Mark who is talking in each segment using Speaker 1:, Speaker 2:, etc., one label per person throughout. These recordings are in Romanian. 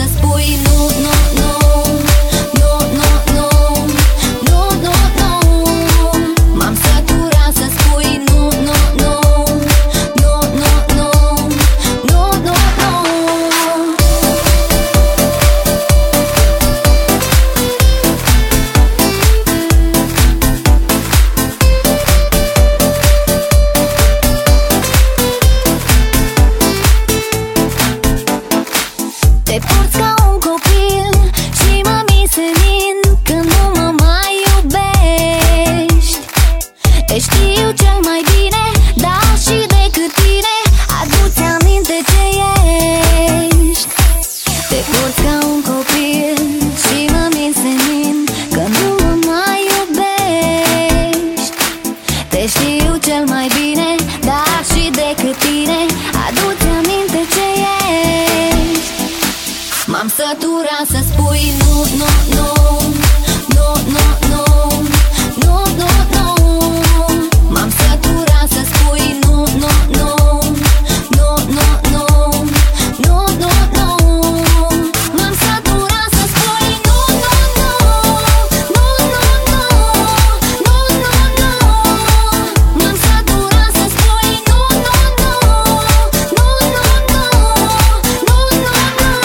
Speaker 1: spui nu, nu, nu, nu, nu, nu, nu, nu, nu. M-am săturat să spui nu, nu, nu, nu, nu, nu, nu, nu, nu. Te porți ca un copil și mă mi senin când nu mă mai iubești. Te știu cel mai bine, dar și decât tine adu-ți aminte ce ești. Te porți ca un copil și mă mi senin când nu mă mai iubești. Te știu cel mai bine, dar și decât tine adu-ți aminte ce ești. M-am săturat să spui nu, nu, nu, nu, nu, nu, nu, nu, nu. M-am săturat să spui nu, nu, nu, nu, nu, nu, nu, nu, nu. M-am săturat să spui nu, nu, nu, nu, nu, nu, nu, nu, nu. M-am săturat să spui nu, nu, nu, nu, nu, nu, nu, nu, nu.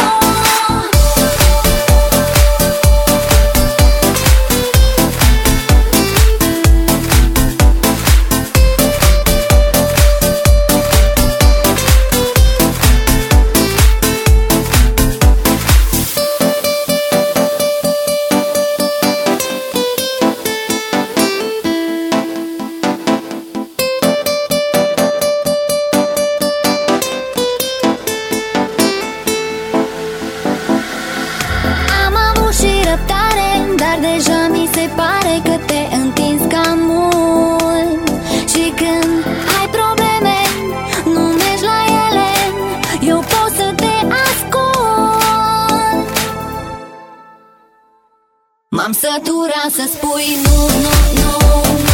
Speaker 1: Am avut și răbdare, dar deja mi se pare că te întinzi cam mult. Și când ai probleme, nu mergi la ele, eu pot să te ascult. M-am săturat să spui nu, nu, nu.